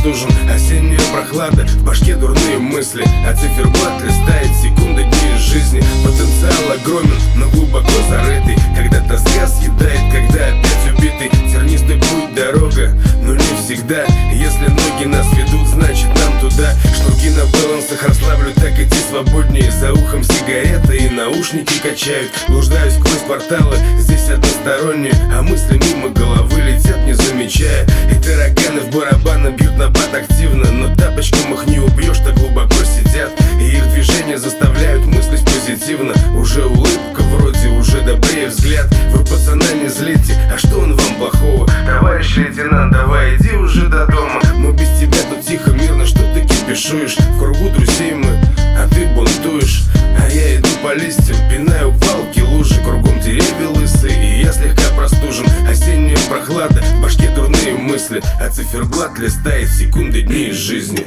простужен. Осенняя прохлада, в башке дурные мысли, а циферблат листает секунды, дни из жизни. Потенциал огромен, но глубоко зарытый, когда тоска съедает, когда опять убитый. Тернистый путь, дорога, но не всегда. Если ноги нас ведут, значит нам туда. Шнурки на балансах расслаблю, так идти свободнее. За ухом сигареты и наушники качают. Блуждаю сквозь порталы, здесь односторонние, а мысли мимо головы летят, не замечая. И тараканы в барабаны бьют на бат активно, но тапочком их не убьешь, так глубоко сидят. И их движения заставляют мыслить позитивно. Уже улыбка вроде, уже добрее взгляд. Вы, пацана, не злите, а что он вам плохого? Товарищ лейтенант, давай иди уже до дома. Мы без тебя тут тихо, мирно, что ты кипишуешь. В кругу друзей мы, а ты бунтуешь. А я иду по листьям, пинаю палки, лужи. Кругом деревья лысые, и я слегка простужен. Осенняя прохлада, в башке дурные мысли, а циферблат листает секунды, дни из жизни.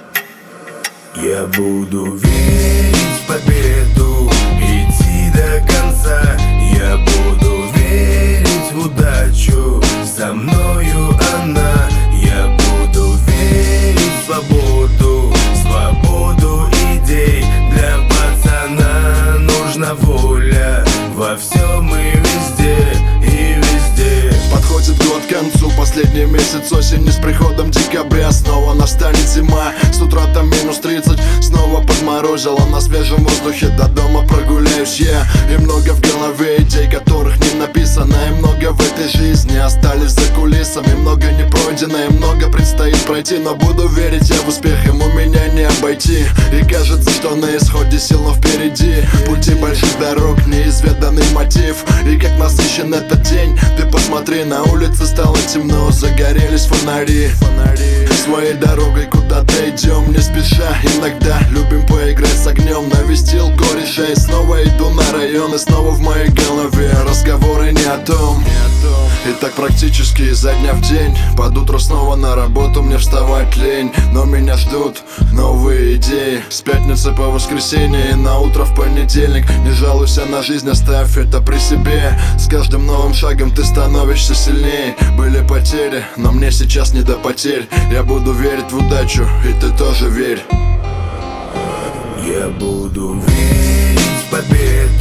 Я буду верить в победу, идти до конца. Я буду верить в удачу, со мною она. Я буду верить в свободу, свободу идей. Для пацана нужна воля во всем и везде, и везде. Подходит год к концу, последний месяц осени. С приходом декабря снова настанет зима. С утра там минус 30, снова подморозило. На свежем воздухе до дома прогуляюсь я. И много в голове идей, которых не написано. И много в этой жизни остались за кулисами. Много не пройдено и много предстоит пройти. Но буду верить я в успех, ему меня не обойти. И кажется, что на исходе сил, но впереди пути больших дорог, неизведанный мотив. И как насыщен этот день, ты посмотри, на улице стало темно, загорелись фонари. Своей дорогой куда-то идем, не спеша. Иногда любим поиграть с огнем. Навестил корешей, снова иду на район. И снова в моей голове разговоры не о том. И так практически изо дня в день. Под утро снова на работу, мне вставать лень. Но меня ждут новые идеи. С пятницы по воскресенье и на утро в понедельник. Не жалуйся на жизнь, оставь это при себе. С каждым новым шагом ты становишься сильнее. Были потери, но мне сейчас не до потерь. Я буду верить в удачу, и ты тоже верь. Я буду верить в победу.